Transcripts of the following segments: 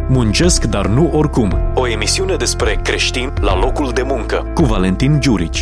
Muncesc, dar nu oricum. O emisiune despre creștini la locul de muncă, cu Valentin Giurici.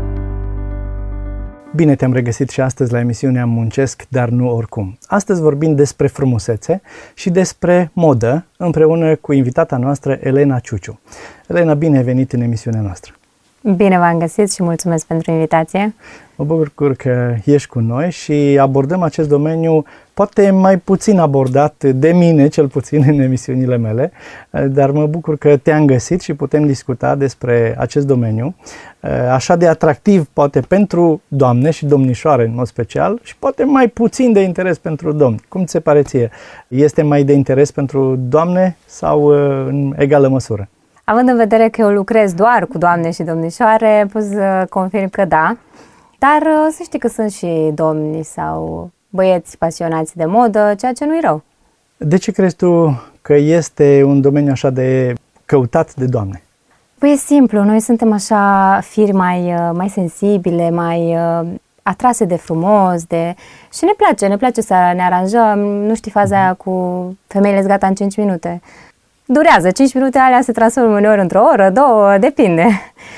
Bine te-am regăsit și astăzi la emisiunea Muncesc, dar nu oricum. Astăzi vorbim despre frumusețe și despre modă, împreună cu invitata noastră, Elena Ciuciu. Elena, bine ai venit în emisiunea noastră. Bine v-am găsit și mulțumesc pentru invitație. Mă bucur că ești cu noi și abordăm acest domeniu poate mai puțin abordat de mine, cel puțin în emisiunile mele, dar mă bucur că te-am găsit și putem discuta despre acest domeniu, așa de atractiv poate pentru doamne și domnișoare în mod special și poate mai puțin de interes pentru domni. Cum ți se pare ție? Este mai de interes pentru doamne sau în egală măsură? Având în vedere că eu lucrez doar cu doamne și domnișoare, pot să confirm că da, dar să știi că sunt și domni sau băieți pasionați de modă, ceea ce nu-i rău. De ce crezi tu că este un domeniu așa de căutat de doamne? Păi e simplu, noi suntem așa firi mai sensibile, mai atrase de frumos, și ne place să ne aranjăm, nu știi faza aia cu femeile gata în 5 minute. Durează, 5 minute alea se transformă uneori într-o oră, 2, depinde.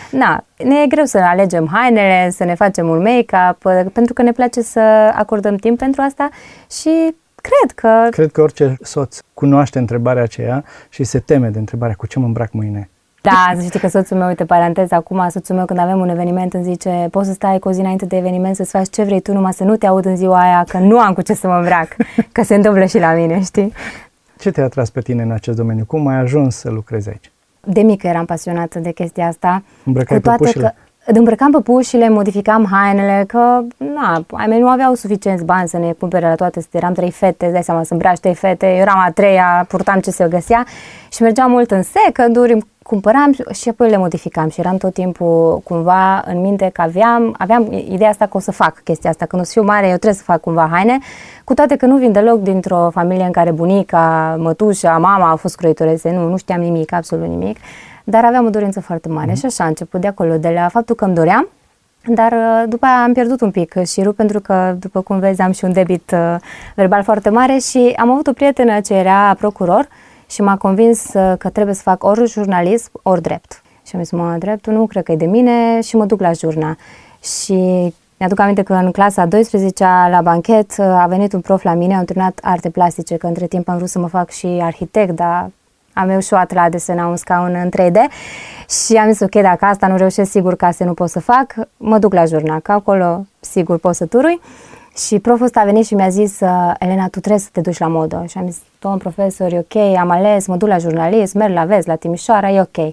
Ne e greu să alegem hainele, să ne facem un make-up, pentru că ne place să acordăm timp pentru asta și cred că orice soț cunoaște întrebarea aceea și se teme de întrebarea cu ce mă îmbrac mâine. Da, să știi că soțul meu, uite, paranteză, acum soțul meu când avem un eveniment îmi zice: poți să stai cu o zi înainte de eveniment să-ți faci ce vrei tu, numai să nu te aud în ziua aia, că nu am cu ce să mă îmbrac, că se întâmplă și la mine, știi? Ce te-a atras pe tine în acest domeniu? Cum ai ajuns să lucrezi aici? De mică eram pasionată de chestia asta. Îmbrăcai păpușile? Îmbrăcam păpușile, modificam hainele, că ai mei nu aveau suficienți bani să ne cumpere la toate. Eram 3 fete, îți dai seama, să îmbraci 3 fete, eu eram a 3-a, purtam ce se găsea și mergeam mult în seconduri, cumpăram și apoi le modificam și eram tot timpul cumva în minte că aveam ideea asta că o să fac chestia asta, când o să fiu mare eu trebuie să fac cumva haine, cu toate că nu vin deloc dintr-o familie în care bunica, mătușa, mama au fost croitorețe, nu știam nimic, absolut nimic, dar aveam o dorință foarte mare și așa a început de acolo, de la faptul că îmi doream, dar după aia am pierdut un pic șirul pentru că, după cum vezi, am și un debit verbal foarte mare și am avut o prietenă ce era procuror și m-a convins că trebuie să fac ori jurnalism, ori drept. Și am zis, dreptul nu cred că e de mine și mă duc la jurna. Și mi-aduc aminte că în clasa 12-a, la banchet, a venit un prof la mine, am terminat arte plastice, că între timp am vrut să mă fac și arhitect, dar am eșuat la a desena un scaun în 3D și am zis, ok, dacă asta nu reușesc, sigur că asta nu pot să fac, mă duc la jurna, că acolo sigur pot să turui. Și proful ăsta a venit și mi-a zis, Elena, tu trebuie să te duci la modă. Și am zis, domn profesor, e ok, am ales, mă duc la jurnalism, merg la Vest, la Timișoara, e ok.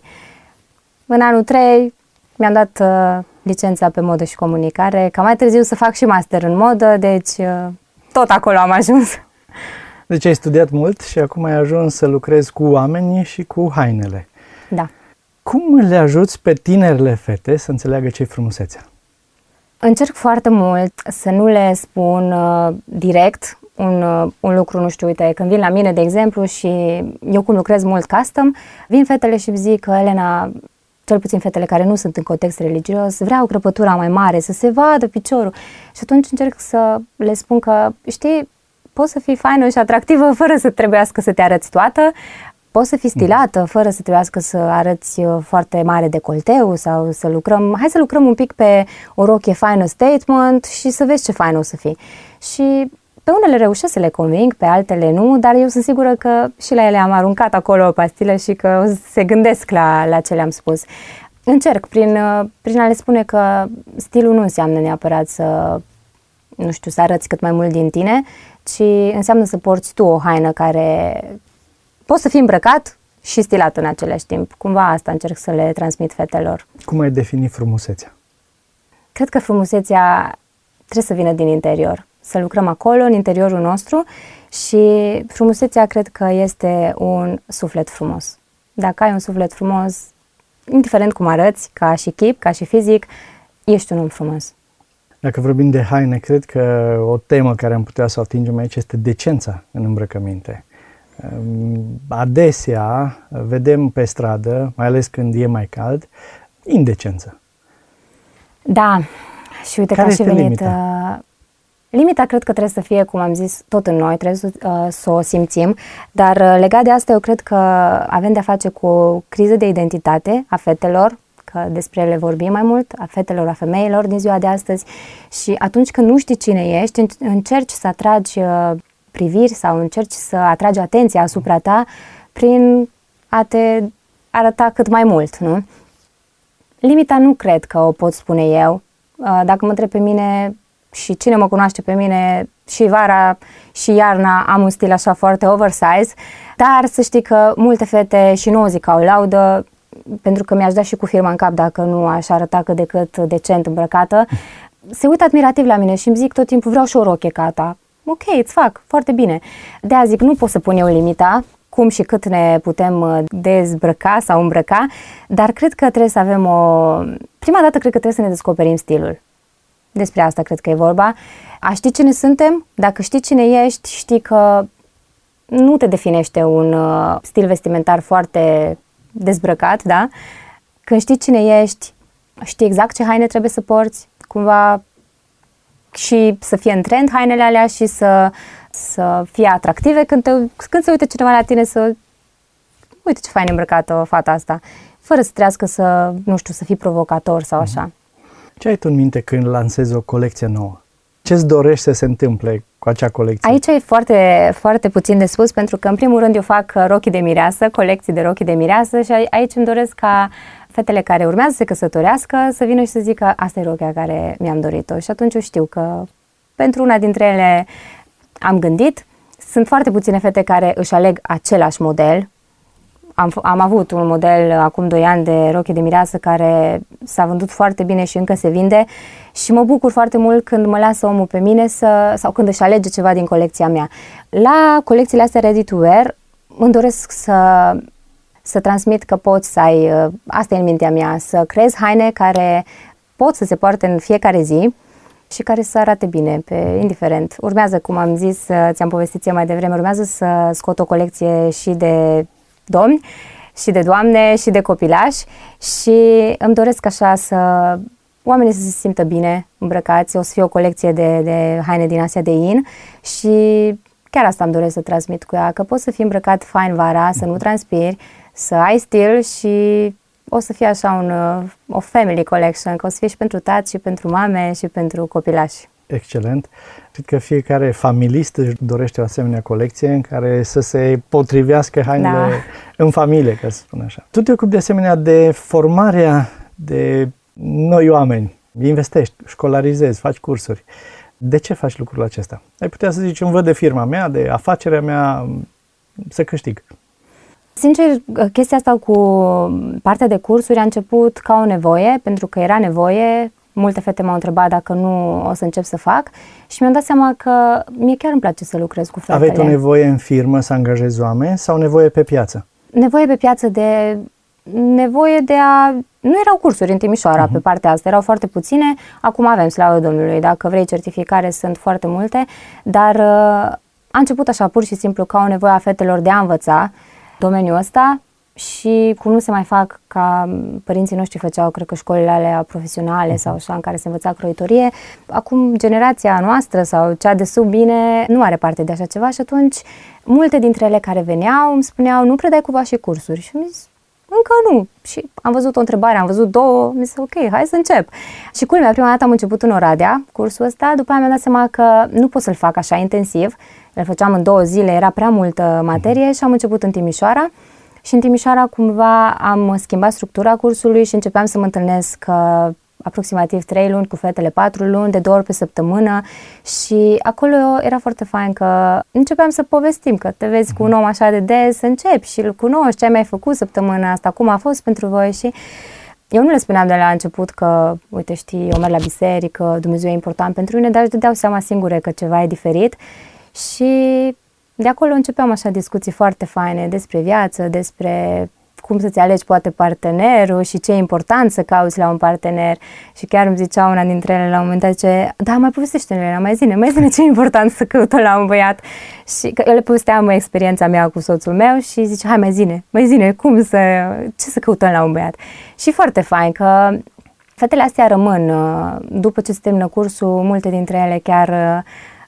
În anul 3 mi-am dat licența pe modă și comunicare, ca mai târziu să fac și master în modă, deci tot acolo am ajuns. Deci ai studiat mult și acum ai ajuns să lucrezi cu oamenii și cu hainele. Da. Cum le ajuți pe tinerile fete să înțeleagă ce-i frumusețea? Încerc foarte mult să nu le spun direct un lucru, nu știu, uite, când vin la mine, de exemplu, și eu cum lucrez mult custom, vin fetele și îmi zic că, Elena, cel puțin fetele care nu sunt în context religios, vreau crăpătura mai mare, să se vadă piciorul. Și atunci încerc să le spun că, știi, poți să fii faină și atractivă fără să trebuiască să te arăți toată, poți să fii stilată fără să trebuiască să arăți foarte mare decolteu sau să lucrăm, hai să lucrăm un pic pe o rochie faină statement și să vezi ce faină o să fii. Și pe unele reușesc să le conving, pe altele nu, dar eu sunt sigură că și la ele am aruncat acolo o pastilă și că se gândesc la ce le-am spus. Încerc prin a le spune că stilul nu înseamnă neapărat să arăți cât mai mult din tine, ci înseamnă să porți tu o haină care poți să fii îmbrăcat și stilat în același timp. Cumva asta încerc să le transmit fetelor. Cum ai defini frumusețea? Cred că frumusețea trebuie să vină din interior. Să lucrăm acolo, în interiorul nostru, și frumusețea cred că este un suflet frumos. Dacă ai un suflet frumos, indiferent cum arăți, ca și chip, ca și fizic, ești un om frumos. Dacă vorbim de haine, cred că o temă care am putea să o atingem aici este decența în îmbrăcăminte. Adesea vedem pe stradă, mai ales când e mai cald, indecență. Da, și uite care că a și venit... Limita cred că trebuie să fie, cum am zis, tot în noi, trebuie să o simțim, dar legat de asta eu cred că avem de-a face cu o criză de identitate a fetelor, că despre ele vorbim mai mult, a fetelor, a femeilor din ziua de astăzi, și atunci când nu știi cine ești, încerci să atragi priviri sau încerci să atragi atenția asupra ta prin a te arăta cât mai mult, nu? Limita nu cred că o pot spune eu. Dacă mă întreb pe mine, și cine mă cunoaște pe mine, și vara și iarna am un stil așa foarte oversize, dar să știi că multe fete, și nu o zic ca o laudă, pentru că mi-aș da și cu firma în cap dacă nu aș arăta cât de cât decent îmbrăcată, se uită admirativ la mine și îmi zic tot timpul, vreau și o rochie ca ta. Ok, îți fac, foarte bine. De-aia zic, nu pot să pun eu limita, cum și cât ne putem dezbrăca sau îmbrăca, dar cred că trebuie să avem prima dată cred că trebuie să ne descoperim stilul. Despre asta cred că e vorba. A ști cine suntem, dacă știi cine ești, știi că nu te definește un stil vestimentar foarte dezbrăcat, da? Când știi cine ești, știi exact ce haine trebuie să porți, cumva, și să fie în trend hainele alea și să fie atractive când se uite cineva la tine, să uite ce fain îmbrăcată fata asta, fără să trească să, nu știu, să fii provocator sau așa. Ce ai tu în minte când lansezi o colecție nouă? Ce-ți dorești să se întâmple cu acea colecție? Aici e foarte, foarte puțin de spus, pentru că în primul rând eu fac rochii de mireasă, colecții de rochii de mireasă, și aici îmi doresc ca fetele care urmează să se căsătorească să vină și să zică asta e rochia care mi-am dorit-o. Și atunci eu știu că pentru una dintre ele am gândit. Sunt foarte puține fete care își aleg același model. Am avut un model acum 2 ani de rochie de mireasă care s-a vândut foarte bine și încă se vinde, și mă bucur foarte mult când mă lasă omul pe mine sau când își alege ceva din colecția mea. La colecțiile astea ready to wear îmi doresc să transmit că poți să ai, asta e în mintea mea, să creezi haine care pot să se poarte în fiecare zi și care să arate bine, indiferent. Urmează, cum am zis, ți-am povestit mai devreme, urmează să scot o colecție și de domni, și de doamne, și de copilași, și îmi doresc așa să oamenii să se simtă bine îmbrăcați. O să fie o colecție de haine din Asia de In și chiar asta îmi doresc să transmit cu ea, că poți să fii îmbrăcat fain vara, să nu transpiri, să ai stil, și o să fie așa o family collection, că o să fie și pentru tați, și pentru mame, și pentru copilași. Excelent. Cred că fiecare familist își dorește o asemenea colecție în care să se potrivească hainele în familie, ca să spun așa. Tu te ocupi de asemenea de formarea de noi oameni. Investești, școlarizezi, faci cursuri. De ce faci lucrul acesta? Ai putea să zici, îmi văd de firma mea, de afacerea mea, să câștig. Sincer, chestia asta cu partea de cursuri a început ca o nevoie, pentru că era nevoie. Multe fete m-au întrebat dacă nu o să încep să fac și mi-am dat seama că mie chiar îmi place să lucrez cu fetele. Aveai o nevoie în firmă să angajezi oameni sau nevoie pe piață? Nevoie pe piață nevoie de a... Nu erau cursuri în Timișoara pe partea asta, erau foarte puține. Acum avem, slavă Domnului, dacă vrei certificare sunt foarte multe, dar a început așa pur și simplu ca o nevoie a fetelor de a învăța domeniul ăsta. Și cum nu se mai fac ca părinții noștri făceau, cred că școlile alea profesionale sau așa, în care se învăța croitorie, acum generația noastră sau cea de sub mine nu are parte de așa ceva, și atunci multe dintre ele care veneau îmi spuneau, nu predai cumva și cursuri? Și mi-am zis, încă nu. Și am văzut o întrebare, am văzut 2, mi-am zis, ok, hai să încep. Și culmea, prima dată am început în Oradea cursul ăsta, după aia mi-am dat seama că nu pot să-l fac așa intensiv, le făceam în 2 zile, era prea multă materie, și am început în Timișoara. Și în Timișoara cumva am schimbat structura cursului și începeam să mă întâlnesc aproximativ 3 luni cu fetele, 4 luni, de 2 ori pe săptămână, și acolo era foarte fain că începeam să povestim, că te vezi cu un om așa de des, începi și îl cunoști, ce ai mai făcut săptămâna asta, cum a fost pentru voi. Și eu nu le spuneam de la început că, uite, știi, eu merg la biserică, Dumnezeu e important pentru mine, dar își dădeau seama singure că ceva e diferit. Și de acolo începeam așa discuții foarte faine despre viață, despre cum să-ți alegi poate partenerul și ce e important să cauți la un partener. Și chiar îmi zicea una dintre ele la un moment dat, zice, da, mai povestește-ne, mai zine ce e important să căutăm la un băiat. Și că eu le povesteam experiența mea cu soțul meu și zice, hai mai zine, ce să căutăm la un băiat. Și foarte fain că fetele astea rămân, după ce se termină cursul, multe dintre ele chiar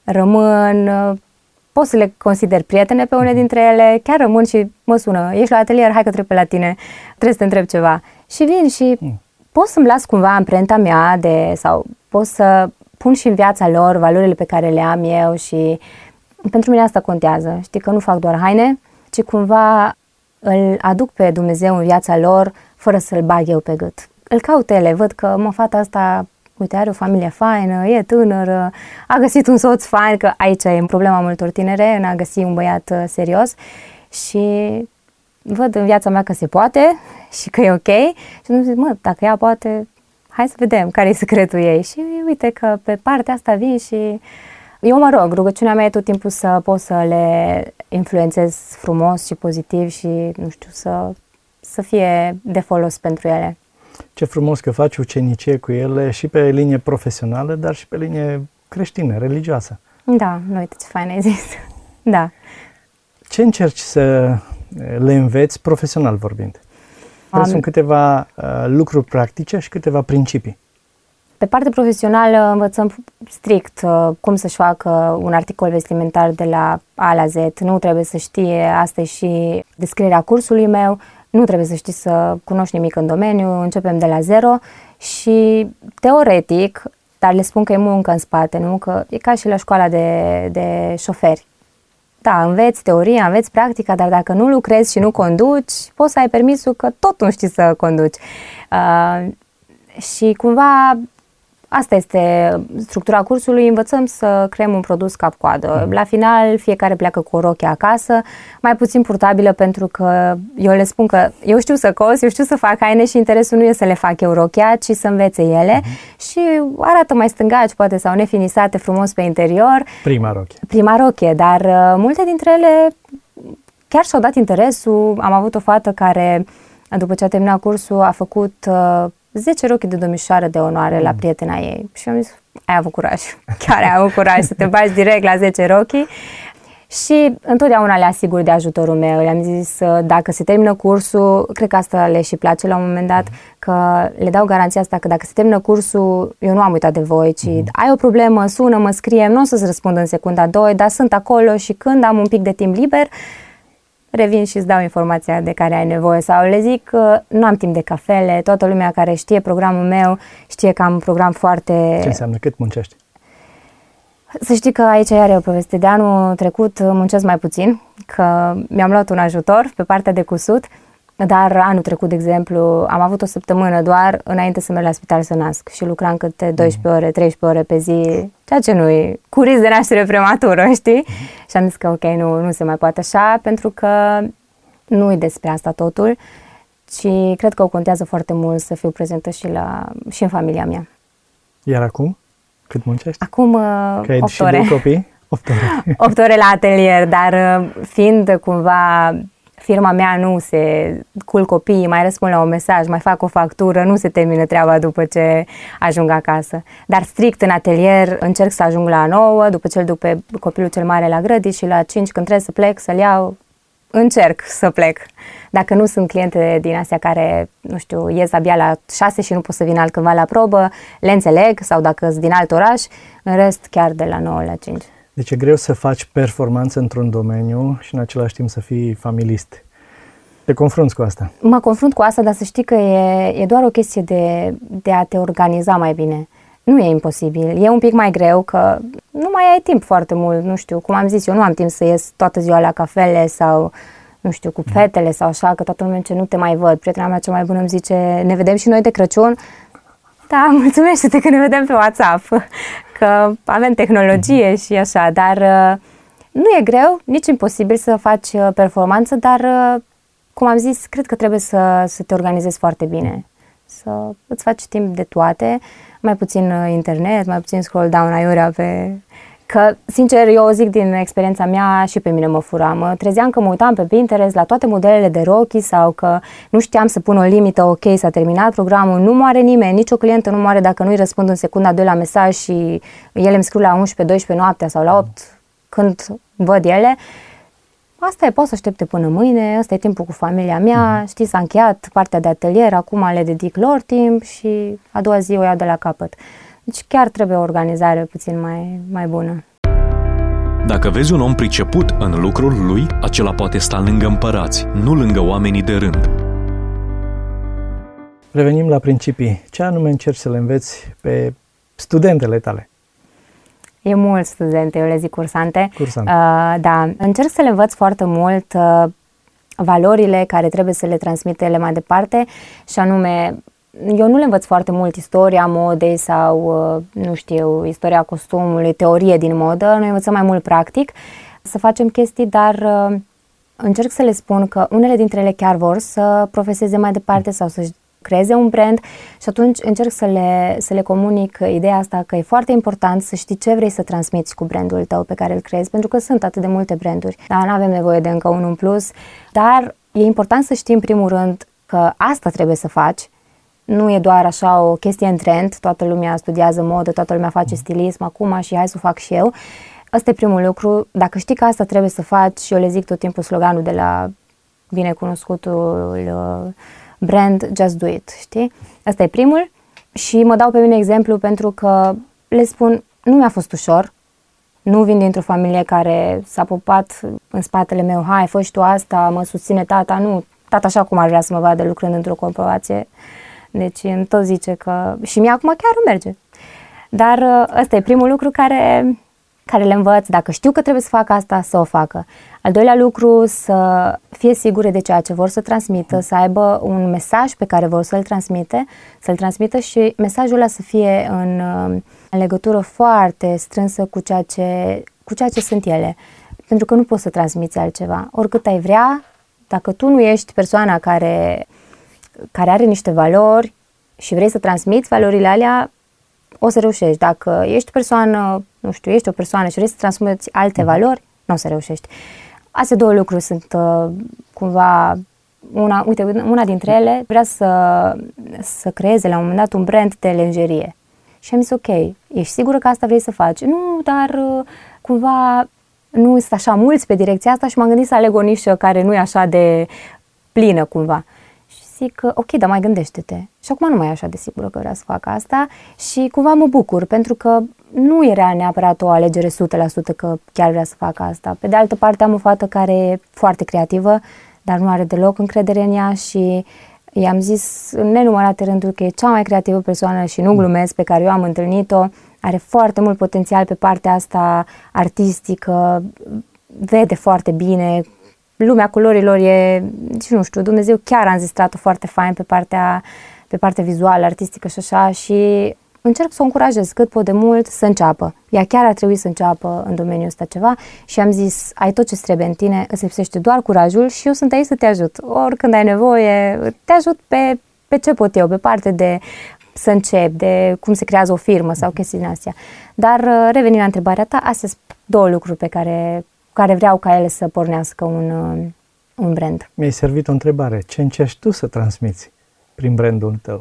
rămân, pot să le consider prietene pe une dintre ele, chiar rămân și mă sună, ești la atelier, hai că trec pe la tine, trebuie să te întreb ceva. Și vin și pot să-mi las cumva amprenta mea sau pot să pun și în viața lor valorile pe care le am eu și pentru mine asta contează. Știi că nu fac doar haine, ci cumva îl aduc pe Dumnezeu în viața lor fără să-l bag eu pe gât. Îl caut ele, văd că fata asta, uite, are o familie faină, e tânără, a găsit un soț fain, că aici e problema multor tinere, în a găsi un băiat serios și văd în viața mea că se poate și că e ok și nu zic, dacă ea poate, hai să vedem care e secretul ei și uite că pe partea asta vin și eu mă rog, rugăciunea mea e tot timpul să pot să le influențez frumos și pozitiv și, nu știu, să fie de folos pentru ele. Ce frumos că faci ucenicie cu ele și pe linie profesională, dar și pe linie creștină, religioasă. Da, nu uite ce fain ai zis. Da. Ce încerci să le înveți profesional vorbind? Sunt câteva lucruri practice și câteva principii. Pe partea profesională învățăm strict cum să-și facă un articol vestimentar de la A la Z. Nu trebuie să știe, asta e și descrierea cursului meu, nu trebuie să știi să cunoști nimic în domeniu, începem de la zero și teoretic, dar le spun că e muncă în spate, nu? Că e ca și la școala de șoferi. Da, înveți teoria, înveți practica, dar dacă nu lucrezi și nu conduci, poți să ai permisul că tot nu știi să conduci. Și cumva asta este structura cursului, învățăm să creăm un produs cap-coadă. La final, fiecare pleacă cu o rochie acasă, mai puțin purtabilă, pentru că eu le spun că eu știu să cos, eu știu să fac haine și interesul nu e să le fac eu rochia, ci să învețe ele și arată mai stângaci, poate, sau nefinisate frumos pe interior. Prima rochie, dar multe dintre ele chiar și-au dat interesul. Am avut o fată care, după ce a terminat cursul, a făcut 10 rochii de domnișoară de onoare la prietena ei. Și am zis, ai avut curaj. Chiar ai avut curaj să te bagi direct la 10 rochii. Și întotdeauna le asigur de ajutorul meu. Le-am zis, dacă se termină cursul, cred că asta le și place la un moment dat, că le dau garanția asta că dacă se termină cursul, eu nu am uitat de voi, ci ai o problemă, sună, mă scrie, nu o să-ți răspund în secunda 2, dar sunt acolo și când am un pic de timp liber, revin și îți dau informația de care ai nevoie. Sau le zic că nu am timp de cafele, toată lumea care știe programul meu știe că am un program foarte... Ce înseamnă? Cât muncești? Să știi că aici are o poveste. De anul trecut muncesc mai puțin, că mi-am luat un ajutor pe partea de cusut, dar anul trecut, de exemplu, am avut o săptămână doar înainte să merg la spital să nasc și lucram câte 12 ore, 13 ore pe zi, ceea ce nu-i cu risc de naștere prematură, știi? Și am zis că ok, nu se mai poate așa, pentru că nu-i despre asta totul, ci cred că o contează foarte mult să fiu prezentă și în familia mea. Iar acum? Cât muncești? Acum 8 ore. 8 ore. 8 ore la atelier, dar fiind cumva firma mea nu se culc copiii, mai răspund la un mesaj, mai fac o factură, nu se termină treaba după ce ajung acasă. Dar strict în atelier încerc să ajung la 9, după ce îl duc pe copilul cel mare la grădini și la 5 când trebuie să plec, să-l iau, încerc să plec. Dacă nu sunt cliente din astea care, nu știu, ies abia la 6 și nu pot să vin altcândva la probă, le înțeleg, sau dacă sunt din alt oraș, în rest chiar de la 9 la 5. Deci e greu să faci performanță într-un domeniu și în același timp să fii familist. Te confrunți cu asta? Mă confrunt cu asta, dar să știi că e doar o chestie de a te organiza mai bine. Nu e imposibil. E un pic mai greu că nu mai ai timp foarte mult. Nu știu, cum am zis, eu nu am timp să ies toată ziua la cafele sau, nu știu, cu fetele sau așa, că toată lumea zice, nu te mai văd. Prietena mea cea mai bună îmi zice, ne vedem și noi de Crăciun? Da, mulțumește-te că ne vedem pe WhatsApp, că avem tehnologie și așa, dar nu e greu, nici imposibil să faci performanță, dar, cum am zis, cred că trebuie să te organizezi foarte bine, să îți faci timp de toate, mai puțin internet, mai puțin scroll down aiurea pe... Că, sincer, eu o zic din experiența mea, și pe mine mă fura. Mă trezeam că mă uitam pe Pinterest la toate modelele de rochii sau că nu știam să pun o limită, ok, s-a terminat programul, nu moare nimeni, nicio clientă nu moare dacă nu-i răspund în secunda 2 la mesaj și ele îmi scriu la 11-12 noaptea sau la 8 când văd ele. Asta e, pot să aștepte până mâine, ăsta e timpul cu familia mea, știi, s-a încheiat partea de atelier, acum le dedic lor timp și a doua zi o iau de la capăt. Deci chiar trebuie o organizare puțin mai bună. Dacă vezi un om priceput în lucrul lui, acela poate sta lângă împărați, nu lângă oamenii de rând. Revenim la principii. Ce anume încerci să le înveți pe studentele tale? E mulți studente, eu le zic cursante. Cursante. Da, încerc să le învăț foarte mult valorile care trebuie să le transmite ele mai departe și anume, eu nu le învăț foarte mult istoria modei sau, nu știu, istoria costumului, teorie din modă, noi învățăm mai mult practic să facem chestii, dar încerc să le spun că unele dintre ele chiar vor să profeseze mai departe sau să-și creeze un brand și atunci încerc să le comunic ideea asta că e foarte important să știi ce vrei să transmiți cu brandul tău pe care îl creezi, pentru că sunt atât de multe branduri, dar nu avem nevoie de încă unul în plus, dar e important să știi în primul rând că asta trebuie să faci, nu e doar așa o chestie în trend, toată lumea studiază modă, toată lumea face stilism acum și hai să o fac și eu. Ăsta e primul lucru, dacă știi că asta trebuie să faci, și eu le zic tot timpul sloganul de la binecunoscutul brand, just do it, știi? Asta e primul și mă dau pe mine exemplu pentru că le spun, nu mi-a fost ușor, nu vin dintr-o familie care s-a pupat în spatele meu, hai, fă și tu asta, mă susține tata, nu, tata așa cum ar vrea să mă vadă lucrând într-o corporație, deci îmi tot zice că și mie acum chiar îmi merge. Dar ăsta e primul lucru care le învăț, dacă știu că trebuie să fac asta, să o facă. Al doilea lucru, să fie sigure de ceea ce vor să transmită, să aibă un mesaj pe care vor să-l transmită și mesajul ăla să fie în legătură foarte strânsă cu ceea ce sunt ele. Pentru că nu poți să transmiți altceva. Oricât ai vrea, dacă tu nu ești persoana care are niște valori și vrei să transmiți valorile alea, o să reușești. Dacă ești persoană, nu știu, ești o persoană și vrei să transmiți alte valori, nu o să reușești. Astea două lucruri sunt cumva, una dintre ele vrea să creeze la un moment dat un brand de lenjerie. Și am zis, ok, ești sigură că asta vrei să faci? Nu, dar cumva nu sunt așa mulți pe direcția asta și m-am gândit să aleg o nișă care nu e așa de plină cumva. Și zic, ok, dar mai gândește-te. Și acum nu mai e așa de sigură că vreau să fac asta și cumva mă bucur, pentru că nu era neapărat o alegere 100% că chiar vrea să fac asta. Pe de altă parte am o fată care e foarte creativă, dar nu are deloc încredere în ea și i-am zis în nenumărate rânduri că e cea mai creativă persoană și nu glumesc pe care eu am întâlnit-o. Are foarte mult potențial pe partea asta artistică, vede foarte bine, lumea culorilor e, și nu știu, Dumnezeu chiar a înzestrat-o foarte fain pe partea vizuală, artistică și așa și încerc să o încurajez cât pot de mult să înceapă. Ea chiar ar trebui să înceapă în domeniul ăsta ceva și am zis, ai tot ce trebuie în tine, îți lipsește doar curajul și eu sunt aici să te ajut. Oricând ai nevoie, te ajut pe ce pot eu, pe parte de să încep, de cum se creează o firmă sau chestii din astea. Dar revenind la întrebarea ta, astea sunt două lucruri pe care vreau ca ele să pornească un brand. Mi-ai servit o întrebare. Ce încerci tu să transmiți prin brandul tău?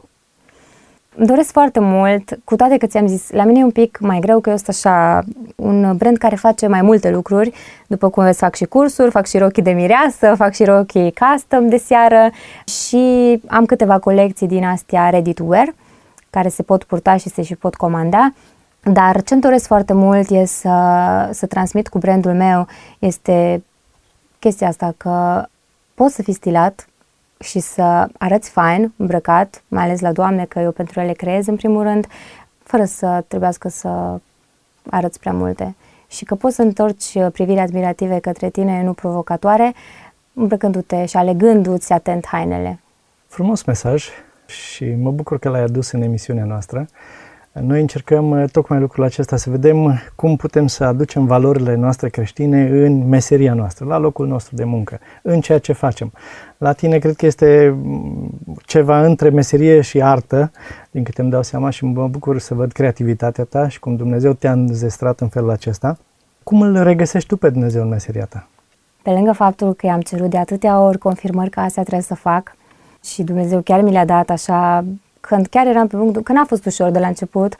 Îmi doresc foarte mult, cu toate că ți-am zis, la mine e un pic mai greu că eu sunt așa un brand care face mai multe lucruri. După cum vezi, fac și cursuri, fac și rochii de mireasă, fac și rochii custom de seară și am câteva colecții din astea ready to wear, care se pot purta și se și pot comanda. Dar ce-mi doresc foarte mult e să transmit cu brandul meu este chestia asta că poți să fii stilat și să arăți fain, îmbrăcat, mai ales la doamne, că eu pentru ele creez în primul rând, fără să trebuiască să arăți prea multe. Și că poți să întorci priviri admirative către tine, nu provocatoare, îmbrăcându-te și alegându-ți atent hainele. Frumos mesaj și mă bucur că l-ai adus în emisiunea noastră. Noi încercăm tocmai lucrul acesta, să vedem cum putem să aducem valorile noastre creștine în meseria noastră, la locul nostru de muncă, în ceea ce facem. La tine cred că este ceva între meserie și artă, din câte îmi dau seama, și mă bucur să văd creativitatea ta și cum Dumnezeu te-a înzestrat în felul acesta. Cum îl regăsești tu pe Dumnezeu în meseria ta? Pe lângă faptul că i-am cerut de atâtea ori confirmări că asta trebuie să fac și Dumnezeu chiar mi le-a dat așa, când chiar eram pe punct, că n-a fost ușor de la început,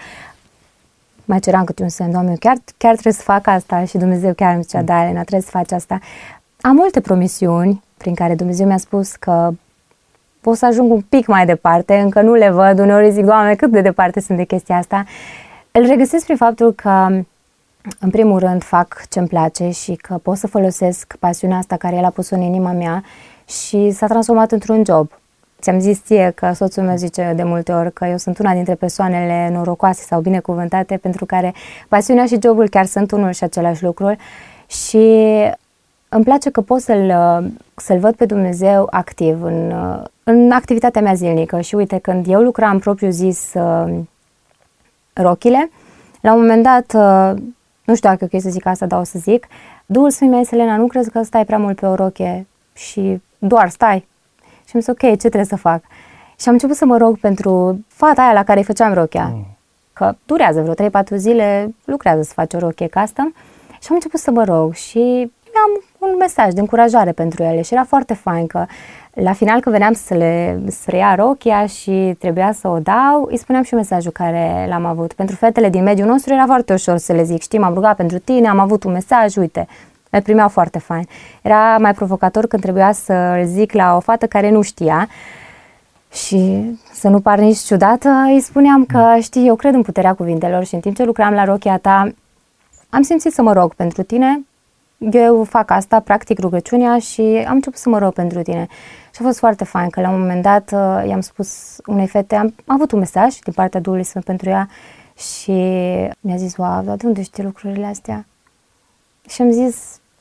mai ceram câte un semn, Doamne, chiar trebuie să fac asta și Dumnezeu chiar îmi zicea, da, Elena, trebuie să faci asta. Am multe promisiuni prin care Dumnezeu mi-a spus că pot să ajung un pic mai departe, încă nu le văd, uneori zic, Doamne, cât de departe sunt de chestia asta. Îl regăsesc prin faptul că în primul rând fac ce-mi place și că pot să folosesc pasiunea asta care el a pus-o în inima mea și s-a transformat într-un job. Ți-am zis ție că soțul meu zice de multe ori că eu sunt una dintre persoanele norocoase sau binecuvântate pentru care pasiunea și jobul chiar sunt unul și același lucru și îmi place că pot să-L văd pe Dumnezeu activ în activitatea mea zilnică și uite, când eu lucram propriu zis rochile, la un moment dat, nu știu dacă e ok să zic asta, dar o să zic, Duhul Sfânt mi-a zis, Elena, nu crezi că stai prea mult pe o rochie și doar stai? Și am zis, ok, ce trebuie să fac? Și am început să mă rog pentru fata aia la care îi făceam rochia, că durează vreo 3-4 zile, lucrează să faci o rochie custom și am început să mă rog și am un mesaj de încurajare pentru ele și era foarte fain că la final când veneam să ia rochia și trebuia să o dau, îi spuneam și mesajul care l-am avut. Pentru fetele din mediul nostru era foarte ușor să le zic, știi, m-am rugat pentru tine, am avut un mesaj, uite, îl primeau foarte fain. Era mai provocator când trebuia să îl zic la o fată care nu știa și să nu par nici ciudată, îi spuneam că, știi, eu cred în puterea cuvintelor și în timp ce lucram la rochia ta, am simțit să mă rog pentru tine. Eu fac asta, practic rugăciunea și am început să mă rog pentru tine. Și a fost foarte fain că la un moment dat i-am spus unei fete, am avut un mesaj din partea Duhului Sfânt pentru ea și mi-a zis, wow, dar de unde știi lucrurile astea? Și am zis,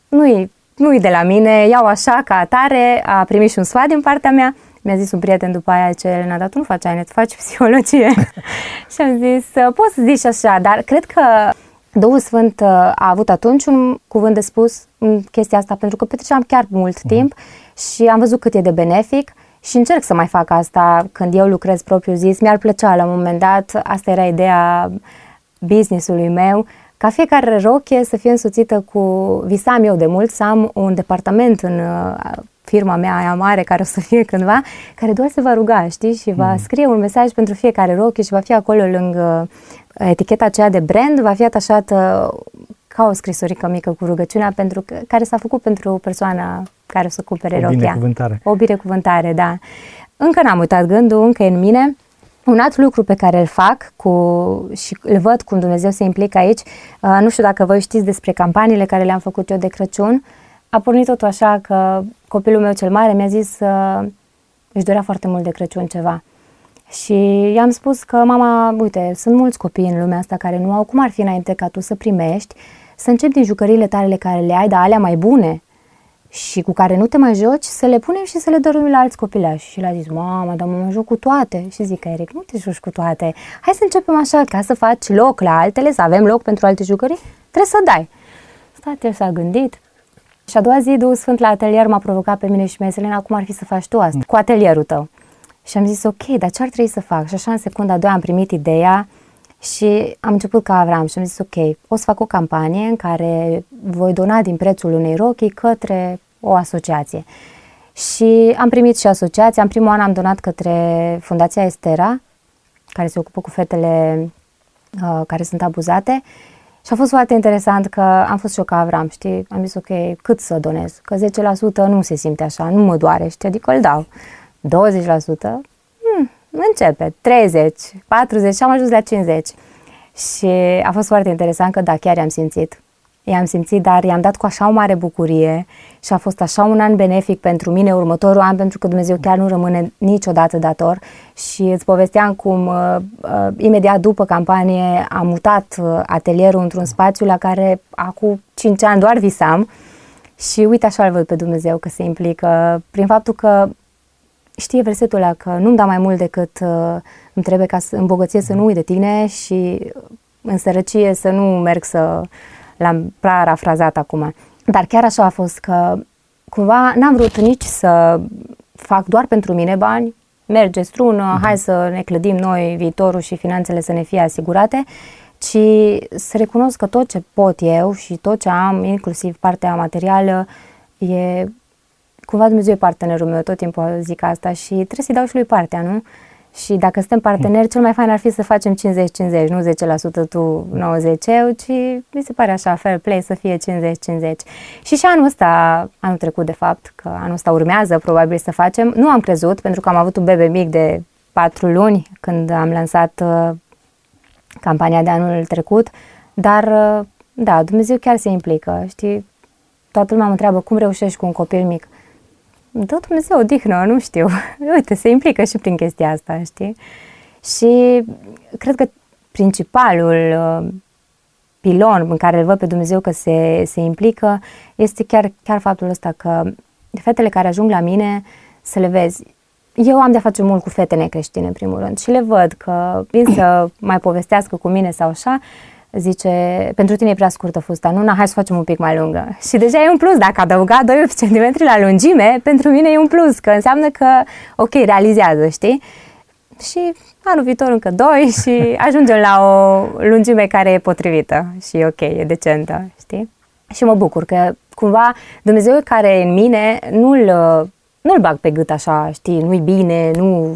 nu-i de la mine, iau așa ca atare, a primit și un sfat din partea mea. Mi-a zis un prieten după aia, ce Elena, dar tu nu faci ANET, faci psihologie. Și am zis, poți să zici așa, dar cred că Duhul Sfânt a avut atunci un cuvânt de spus în chestia asta, pentru că petreceam chiar mult timp și am văzut cât e de benefic și încerc să mai fac asta când eu lucrez propriu zis. Mi-ar plăcea la un moment dat, asta era ideea business-ului meu, ca fiecare rochie să fie însoțită cu, visam eu de mult să am un departament în firma mea aia mare care o să fie cândva, care doar se va ruga, știi, și va scrie un mesaj pentru fiecare rochie și va fi acolo lângă eticheta aceea de brand, va fi atașată ca o scrisorică mică cu rugăciunea care s-a făcut pentru persoana care o să cumpere rochia. O binecuvântare. O binecuvântare, da. Încă n-am uitat gândul, încă e în mine. Un alt lucru pe care îl fac și îl văd cum Dumnezeu se implică aici, nu știu dacă voi știți despre campaniile care le-am făcut eu de Crăciun, a pornit totul așa că copilul meu cel mare mi-a zis își dorea foarte mult de Crăciun ceva. Și i-am spus că, mama, uite, sunt mulți copii în lumea asta care nu au, cum ar fi înainte ca tu să primești, să începi din jucăriile tale care le ai, dar alea mai bune și cu care nu te mai joci, să le punem și să le dărâmi la alți copilași. Și l-a zis, mama, dar mă joc cu toate. Și zic, Eric, nu te joci cu toate. Hai să începem așa, ca să faci loc la altele, să avem loc pentru alte jucării, trebuie să dai. El s-a gândit. Și a doua zi, Duhul Sfânt la atelier m-a provocat pe mine și mi-a zis, Elena, cum ar fi să faci tu asta cu atelierul tău? Și am zis, ok, dar ce ar trebui să fac? Și așa în secunda a doua am primit ideea și am început ca Avram și am zis, ok, o să fac o campanie în care voi dona din prețul unei rochii către o asociație. Și am primit și asociația. În primul an am donat către Fundația Estera, care se ocupă cu fetele care sunt abuzate. Și a fost foarte interesant că am fost și eu ca Avram, știi? Am zis, ok, cât să donez? Că 10% nu se simte așa, nu mă doare, știi? Adică îl dau. 20%? Începe. 30, 40 și am ajuns la 50. Și a fost foarte interesant că da, chiar i-am simțit. I-am simțit, dar i-am dat cu așa o mare bucurie și a fost așa un an benefic pentru mine, următorul an, pentru că Dumnezeu chiar nu rămâne niciodată dator. Și îți povesteam cum imediat după campanie am mutat atelierul într-un spațiu la care acum 5 ani doar visam și uite așa îl văd pe Dumnezeu că se implică prin faptul că știe versetul ăla că nu-mi da mai mult decât îmi trebuie ca în bogăție să nu uit de tine și în sărăcie să nu merg să... L-am parafrazat acum. Dar chiar așa a fost că cumva n-am vrut nici să fac doar pentru mine bani, merge strună, hai să ne clădim noi viitorul și finanțele să ne fie asigurate, ci să recunosc că tot ce pot eu și tot ce am, inclusiv partea materială, e cumva Dumnezeu e partenerul meu, tot timpul zic asta și trebuie să-i dau și lui partea, nu? Și dacă suntem parteneri, cel mai fain ar fi să facem 50-50, nu 10% tu, 90 eu, ci mi se pare așa, fair play, să fie 50-50. Și anul ăsta, anul trecut de fapt, că anul ăsta urmează probabil să facem, nu am crezut, pentru că am avut un bebe mic de 4 luni când am lansat campania de anul trecut, dar da, Dumnezeu chiar se implică, știi? Toată lumea mă întreabă cum reușești cu un copil mic. Dă Dumnezeu odihnă, nu știu. Uite, se implică și prin chestia asta, știi? Și cred că principalul pilon în care îl văd pe Dumnezeu că se implică este chiar faptul ăsta că fetele care ajung la mine, să le vezi. Eu am de-a face mult cu fete necreștine, în primul rând, și le văd că vin să mai povestească cu mine sau așa, zice, pentru tine e prea scurtă fusta, nu? Hai să facem un pic mai lungă. Și deja e un plus, dacă adăuga 2 cm la lungime, pentru mine e un plus, că înseamnă că, ok, realizează, știi? Și anul viitor încă 2 și ajungem la o lungime care e potrivită și e ok, e decentă, știi? Și mă bucur că cumva Dumnezeu care e în mine nu-l bag pe gât așa, știi, nu-i bine,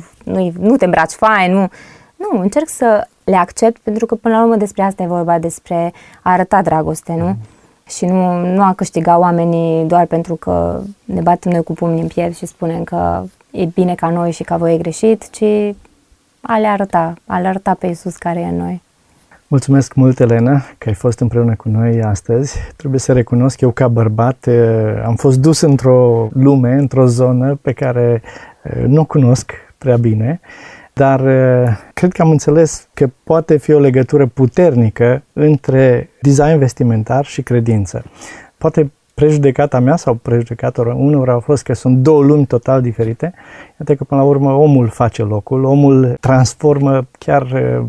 nu te îmbraci fain, nu, încerc să le accept pentru că până la urmă despre asta e vorba, despre a arăta dragoste, nu? Și nu a câștiga oamenii doar pentru că ne batem noi cu pumnii în piept și spunem că e bine ca noi și că voi e greșit, ci a le arăta pe Iisus care e în noi. Mulțumesc mult, Elena, că ai fost împreună cu noi astăzi. Trebuie să recunosc, eu ca bărbat am fost dus într-o lume, într-o zonă pe care nu o cunosc prea bine, dar cred că am înțeles că poate fi o legătură puternică între design vestimentar și credință. Poate prejudecata mea sau prejudecata unora a fost că sunt 2 lumi total diferite. Iată că până la urmă omul face locul, omul transformă chiar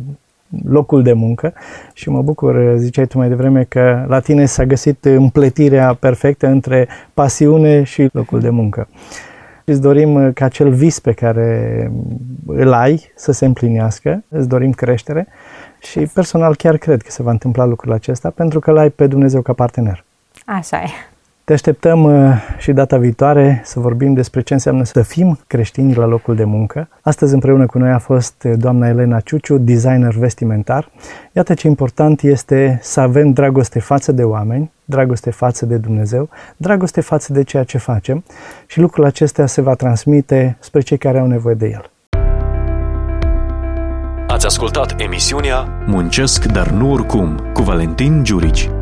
locul de muncă și mă bucur, ziceai tu mai devreme, că la tine s-a găsit împletirea perfectă între pasiune și locul de muncă. Îți dorim ca acel vis pe care îl ai să se împlinească, îți dorim creștere și personal chiar cred că se va întâmpla lucrul acesta pentru că l-ai pe Dumnezeu ca partener. Așa e. Te așteptăm și data viitoare să vorbim despre ce înseamnă să fim creștini la locul de muncă. Astăzi împreună cu noi a fost doamna Elena Ciuciu, designer vestimentar. Iată ce important este să avem dragoste față de oameni, dragoste față de Dumnezeu, dragoste față de ceea ce facem și lucrul acesta se va transmite spre cei care au nevoie de el. Ați ascultat emisiunea Muncesc, dar nu oricum, cu Valentin Giurici.